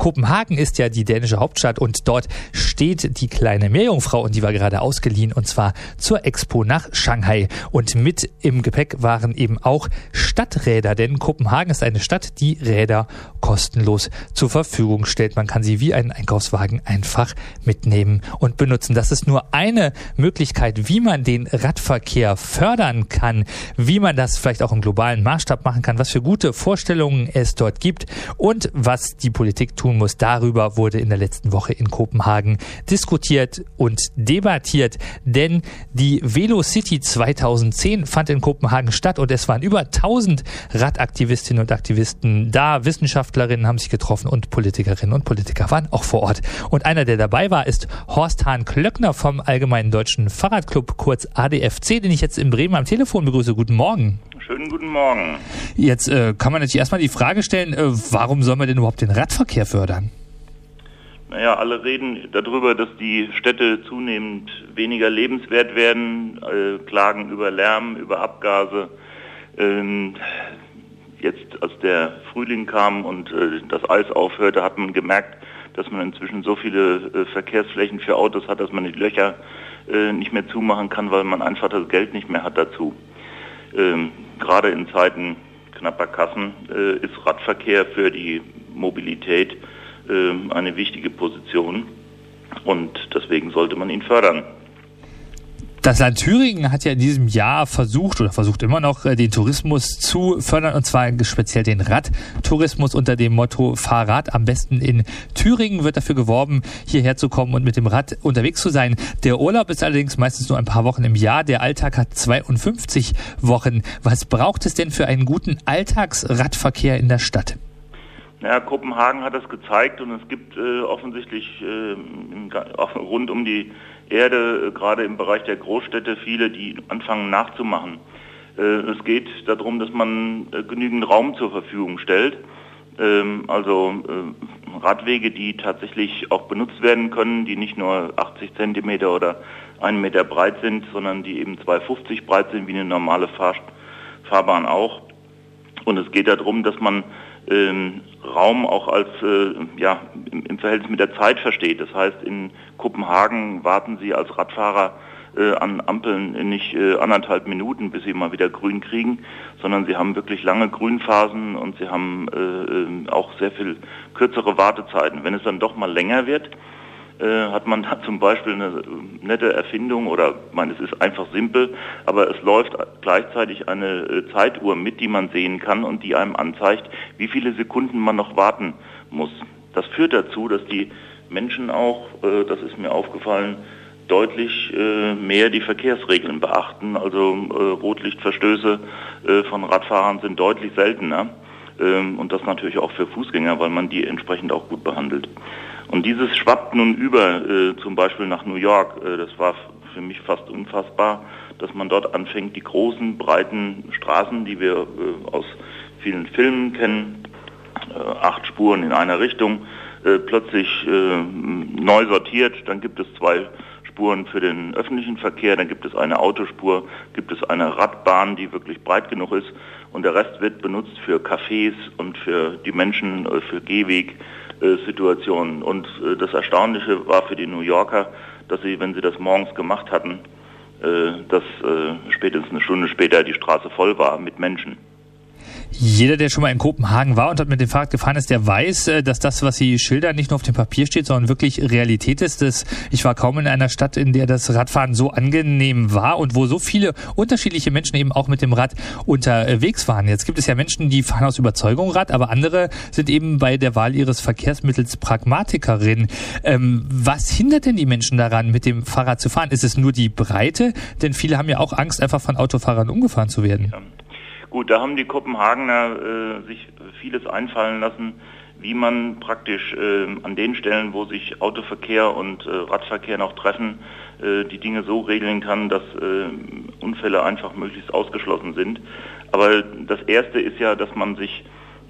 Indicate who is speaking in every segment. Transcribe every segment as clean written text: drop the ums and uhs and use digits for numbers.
Speaker 1: Kopenhagen ist ja die dänische Hauptstadt und dort steht die kleine Meerjungfrau und die war gerade ausgeliehen und zwar zur Expo nach Shanghai. Und mit im Gepäck waren eben auch Stadträder, denn Kopenhagen ist eine Stadt, die Räder kostenlos zur Verfügung stellt. Man kann sie wie einen Einkaufswagen einfach mitnehmen und benutzen. Das ist nur eine Möglichkeit, wie man den Radverkehr fördern kann, wie man das vielleicht auch im globalen Maßstab machen kann, was für gute Vorstellungen es dort gibt und was die Politik tun muss. Darüber wurde in der letzten Woche in Kopenhagen diskutiert und debattiert, denn die Velocity 2010 fand in Kopenhagen statt und es waren über 1000 Radaktivistinnen und Aktivisten da, Wissenschaftlerinnen haben sich getroffen und Politikerinnen und Politiker waren auch vor Ort. Und einer, der dabei war, ist Horst Hahn-Klöckner vom Allgemeinen Deutschen Fahrradclub, kurz ADFC, den ich jetzt in Bremen am Telefon begrüße. Guten Morgen.
Speaker 2: Schönen guten Morgen.
Speaker 1: Jetzt kann man natürlich erstmal die Frage stellen, warum soll man denn überhaupt den Radverkehr fördern?
Speaker 2: Naja, alle reden darüber, dass die Städte zunehmend weniger lebenswert werden, klagen über Lärm, über Abgase. Jetzt, als der Frühling kam und das Eis aufhörte, hat man gemerkt, dass man inzwischen so viele Verkehrsflächen für Autos hat, dass man die Löcher nicht mehr zumachen kann, weil man einfach das Geld nicht mehr hat dazu. Gerade in Zeiten knapper Kassen ist Radverkehr für die Mobilität eine wichtige Position und deswegen sollte man ihn fördern.
Speaker 1: Das Land Thüringen hat ja in diesem Jahr versucht immer noch, den Tourismus zu fördern, und zwar speziell den Radtourismus unter dem Motto Fahrrad. Am besten in Thüringen wird dafür geworben, hierher zu kommen und mit dem Rad unterwegs zu sein. Der Urlaub ist allerdings meistens nur ein paar Wochen im Jahr. Der Alltag hat 52 Wochen. Was braucht es denn für einen guten Alltagsradverkehr in der Stadt?
Speaker 2: Ja, Kopenhagen hat das gezeigt und es gibt offensichtlich auch rund um die Erde, gerade im Bereich der Großstädte, viele, die anfangen nachzumachen. Es geht darum, dass man genügend Raum zur Verfügung stellt, also Radwege, die tatsächlich auch benutzt werden können, die nicht nur 80 Zentimeter oder 1 Meter breit sind, sondern die eben 2,50 breit sind, wie eine normale Fahrbahn auch. Und es geht darum, dass man Raum auch als im Verhältnis mit der Zeit versteht. Das heißt, in Kopenhagen warten Sie als Radfahrer an Ampeln nicht 1,5 Minuten, bis Sie mal wieder grün kriegen, sondern Sie haben wirklich lange Grünphasen und Sie haben auch sehr viel kürzere Wartezeiten. Wenn es dann doch mal länger wird, hat man da zum Beispiel eine nette Erfindung oder, ich meine, es ist einfach simpel, aber es läuft gleichzeitig eine Zeituhr mit, die man sehen kann und die einem anzeigt, wie viele Sekunden man noch warten muss. Das führt dazu, dass die Menschen auch, das ist mir aufgefallen, deutlich mehr die Verkehrsregeln beachten. Also Rotlichtverstöße von Radfahrern sind deutlich seltener und das natürlich auch für Fußgänger, weil man die entsprechend auch gut behandelt. Und dieses schwappt nun über, zum Beispiel nach New York. Das war für mich fast unfassbar, dass man dort anfängt, die großen, breiten Straßen, die wir aus vielen Filmen kennen, 8 Spuren in einer Richtung, plötzlich neu sortiert. Dann gibt es 2 Spuren für den öffentlichen Verkehr, dann gibt es eine Autospur, gibt es eine Radbahn, die wirklich breit genug ist und der Rest wird benutzt für Cafés und für die Menschen, für Gehwegsituationen. Und das Erstaunliche war für die New Yorker, dass sie, wenn sie das morgens gemacht hatten, dass spätestens eine Stunde später die Straße voll war mit Menschen.
Speaker 1: Jeder, der schon mal in Kopenhagen war und dort mit dem Fahrrad gefahren ist, der weiß, dass das, was Sie schildern, nicht nur auf dem Papier steht, sondern wirklich Realität ist. Ich war kaum in einer Stadt, in der das Radfahren so angenehm war und wo so viele unterschiedliche Menschen eben auch mit dem Rad unterwegs waren. Jetzt gibt es ja Menschen, die fahren aus Überzeugung Rad, aber andere sind eben bei der Wahl ihres Verkehrsmittels Pragmatikerin. Was hindert denn die Menschen daran, mit dem Fahrrad zu fahren? Ist es nur die Breite? Denn viele haben ja auch Angst, einfach von Autofahrern umgefahren zu werden.
Speaker 2: Ja. Gut, da haben die Kopenhagener sich vieles einfallen lassen, wie man praktisch an den Stellen, wo sich Autoverkehr und Radverkehr noch treffen, die Dinge so regeln kann, dass Unfälle einfach möglichst ausgeschlossen sind. Aber das Erste ist ja, dass man sich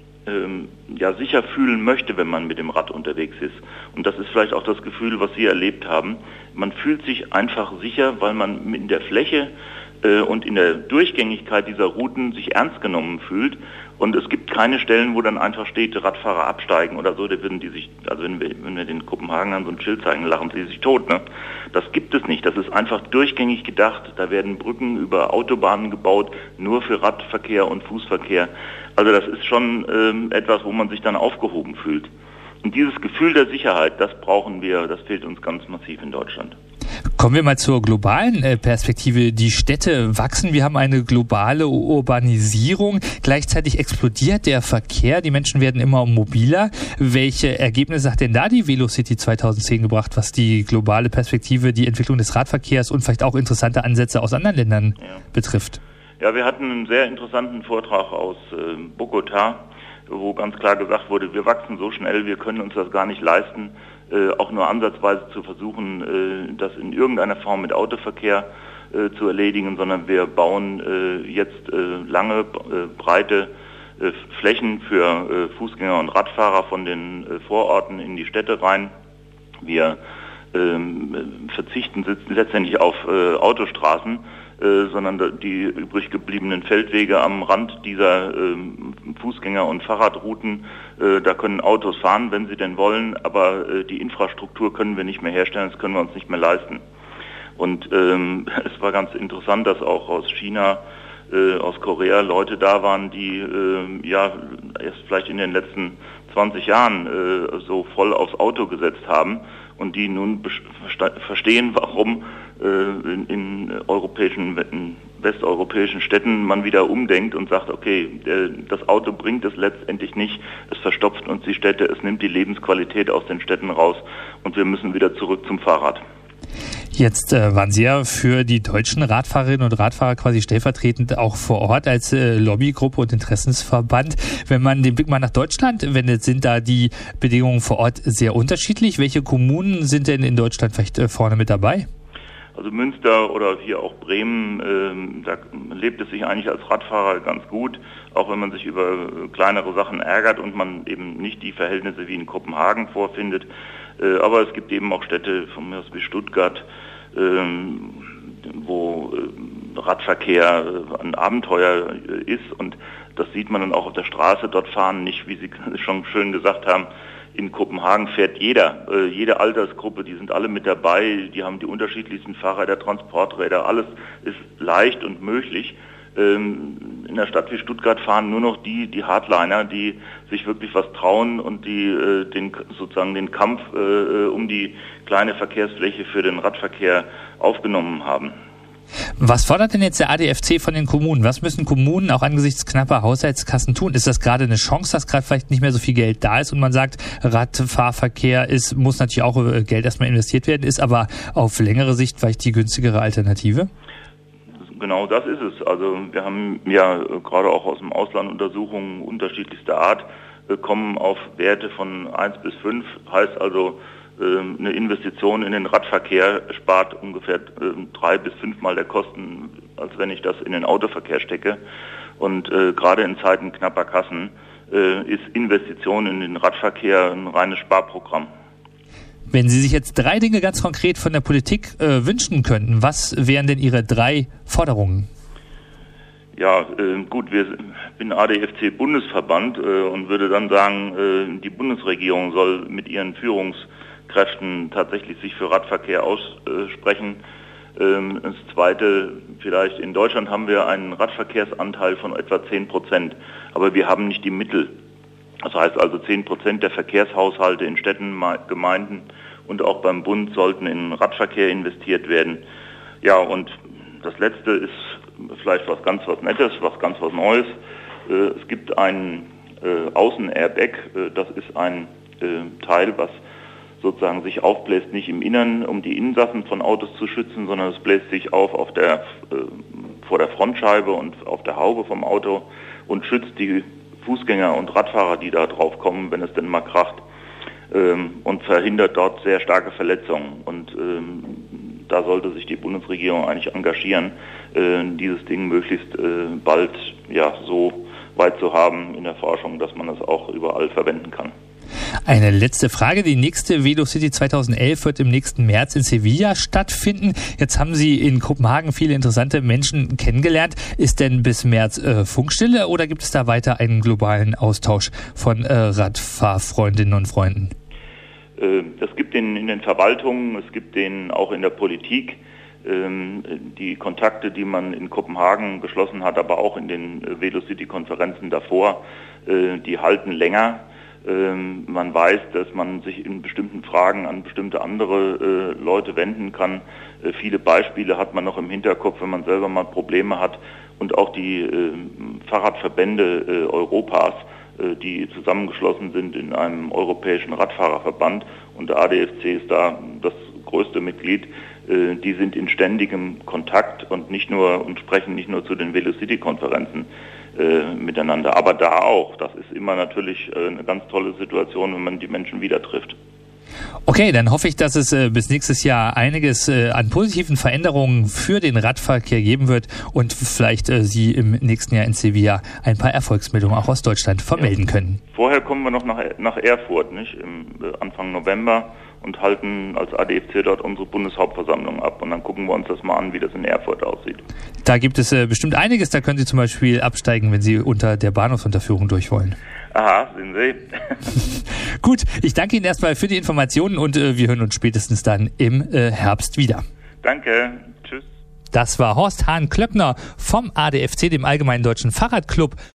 Speaker 2: sicher fühlen möchte, wenn man mit dem Rad unterwegs ist. Und das ist vielleicht auch das Gefühl, was Sie erlebt haben. Man fühlt sich einfach sicher, weil man in der Fläche und in der Durchgängigkeit dieser Routen sich ernst genommen fühlt. Und es gibt keine Stellen, wo dann einfach steht, Radfahrer absteigen oder so, da würden die sich, also wenn wir den Kopenhagenern so ein Schild zeigen, lachen sie sich tot, ne? Das gibt es nicht. Das ist einfach durchgängig gedacht. Da werden Brücken über Autobahnen gebaut, nur für Radverkehr und Fußverkehr. Also das ist schon etwas, wo man sich dann aufgehoben fühlt. Und dieses Gefühl der Sicherheit, das brauchen wir, das fehlt uns ganz massiv in Deutschland.
Speaker 1: Kommen wir mal zur globalen Perspektive. Die Städte wachsen, wir haben eine globale Urbanisierung. Gleichzeitig explodiert der Verkehr, die Menschen werden immer mobiler. Welche Ergebnisse hat denn da die Velocity 2010 gebracht, was die globale Perspektive, die Entwicklung des Radverkehrs und vielleicht auch interessante Ansätze aus anderen Ländern betrifft?
Speaker 2: Ja, wir hatten einen sehr interessanten Vortrag aus Bogotá, wo ganz klar gesagt wurde, wir wachsen so schnell, wir können uns das gar nicht leisten, auch nur ansatzweise zu versuchen, das in irgendeiner Form mit Autoverkehr zu erledigen, sondern wir bauen jetzt lange, breite Flächen für Fußgänger und Radfahrer von den Vororten in die Städte rein. Wir verzichten letztendlich auf Autostraßen, sondern die übrig gebliebenen Feldwege am Rand dieser Fußgänger- und Fahrradrouten, da können Autos fahren, wenn sie denn wollen, aber die Infrastruktur können wir nicht mehr herstellen, das können wir uns nicht mehr leisten. Und es war ganz interessant, dass auch aus China, aus Korea Leute da waren, die erst vielleicht in den letzten 20 Jahren so voll aufs Auto gesetzt haben und die nun verstehen, warum in westeuropäischen Städten man wieder umdenkt und sagt, okay, das Auto bringt es letztendlich nicht, es verstopft uns die Städte, es nimmt die Lebensqualität aus den Städten raus und wir müssen wieder zurück zum Fahrrad.
Speaker 1: Jetzt waren Sie ja für die deutschen Radfahrerinnen und Radfahrer quasi stellvertretend auch vor Ort als Lobbygruppe und Interessensverband. Wenn man den Blick mal nach Deutschland wendet, sind da die Bedingungen vor Ort sehr unterschiedlich. Welche Kommunen sind denn in Deutschland vielleicht vorne mit dabei?
Speaker 2: Also Münster oder hier auch Bremen, da lebt es sich eigentlich als Radfahrer ganz gut, auch wenn man sich über kleinere Sachen ärgert und man eben nicht die Verhältnisse wie in Kopenhagen vorfindet. Aber es gibt eben auch Städte von mir aus wie Stuttgart, wo Radverkehr ein Abenteuer ist und das sieht man dann auch auf der Straße. Dort fahren nicht, wie Sie schon schön gesagt haben, in Kopenhagen fährt jede Altersgruppe, die sind alle mit dabei, die haben die unterschiedlichsten Fahrräder, Transporträder, alles ist leicht und möglich. In einer Stadt wie Stuttgart fahren nur noch die Hardliner, die sich wirklich was trauen und die den Kampf um die kleine Verkehrsfläche für den Radverkehr aufgenommen haben.
Speaker 1: Was fordert denn jetzt der ADFC von den Kommunen? Was müssen Kommunen auch angesichts knapper Haushaltskassen tun? Ist das gerade eine Chance, dass gerade vielleicht nicht mehr so viel Geld da ist und man sagt, Radfahrverkehr muss natürlich auch Geld erstmal investiert werden, ist aber auf längere Sicht vielleicht die günstigere Alternative?
Speaker 2: Genau das ist es. Also wir haben ja gerade auch aus dem Ausland Untersuchungen unterschiedlichster Art, kommen auf Werte von 1 bis 5, heißt also eine Investition in den Radverkehr spart ungefähr 3 bis 5 Mal der Kosten, als wenn ich das in den Autoverkehr stecke. Und gerade in Zeiten knapper Kassen ist Investition in den Radverkehr ein reines Sparprogramm.
Speaker 1: Wenn Sie sich jetzt 3 Dinge ganz konkret von der Politik wünschen könnten, was wären denn Ihre 3 Forderungen?
Speaker 2: Ja, gut, bin ADFC Bundesverband und würde dann sagen, die Bundesregierung soll mit ihren Führungskräften tatsächlich sich für Radverkehr aussprechen. Das Zweite, vielleicht in Deutschland haben wir einen Radverkehrsanteil von etwa 10%, aber wir haben nicht die Mittel. Das heißt also 10% der Verkehrshaushalte in Städten, Gemeinden und auch beim Bund sollten in Radverkehr investiert werden. Ja, und das Letzte ist vielleicht was Nettes, was Neues. Es gibt einen Außen-Airbag, das ist ein Teil, was sozusagen sich aufbläst, nicht im Innern, um die Insassen von Autos zu schützen, sondern es bläst sich auf vor der Frontscheibe und auf der Haube vom Auto und schützt die Fußgänger und Radfahrer, die da drauf kommen, wenn es denn mal kracht, und verhindert dort sehr starke Verletzungen. Und da sollte sich die Bundesregierung eigentlich engagieren, dieses Ding möglichst bald so weit zu haben in der Forschung, dass man es auch überall verwenden kann.
Speaker 1: Eine letzte Frage. Die nächste Velocity 2011 wird im nächsten März in Sevilla stattfinden. Jetzt haben Sie in Kopenhagen viele interessante Menschen kennengelernt. Ist denn bis März Funkstille oder gibt es da weiter einen globalen Austausch von Radfahrfreundinnen und Freunden?
Speaker 2: Es gibt den in den Verwaltungen, es gibt den auch in der Politik. Die Kontakte, die man in Kopenhagen geschlossen hat, aber auch in den Velocity-Konferenzen davor, die halten länger. Man weiß, dass man sich in bestimmten Fragen an bestimmte andere Leute wenden kann. Viele Beispiele hat man noch im Hinterkopf, wenn man selber mal Probleme hat. Und auch die Fahrradverbände Europas, die zusammengeschlossen sind in einem europäischen Radfahrerverband. Und der ADFC ist da das größte Mitglied. Die sind in ständigem Kontakt und sprechen nicht nur zu den Velocity-Konferenzen miteinander, aber da auch. Das ist immer natürlich eine ganz tolle Situation, wenn man die Menschen wieder trifft.
Speaker 1: Okay, dann hoffe ich, dass es bis nächstes Jahr einiges an positiven Veränderungen für den Radverkehr geben wird und vielleicht Sie im nächsten Jahr in Sevilla ein paar Erfolgsmeldungen auch aus Deutschland vermelden können.
Speaker 2: Vorher kommen wir noch nach Erfurt, nicht? Anfang November und halten als ADFC dort unsere Bundeshauptversammlung ab. Und dann gucken wir uns das mal an, wie das in Erfurt aussieht.
Speaker 1: Da gibt es bestimmt einiges. Da können Sie zum Beispiel absteigen, wenn Sie unter der Bahnhofsunterführung durch wollen.
Speaker 2: Aha, sehen Sie.
Speaker 1: Gut, ich danke Ihnen erstmal für die Informationen und wir hören uns spätestens dann im Herbst wieder.
Speaker 2: Danke, tschüss.
Speaker 1: Das war Horst Hahn-Klöckner vom ADFC, dem Allgemeinen Deutschen Fahrradclub.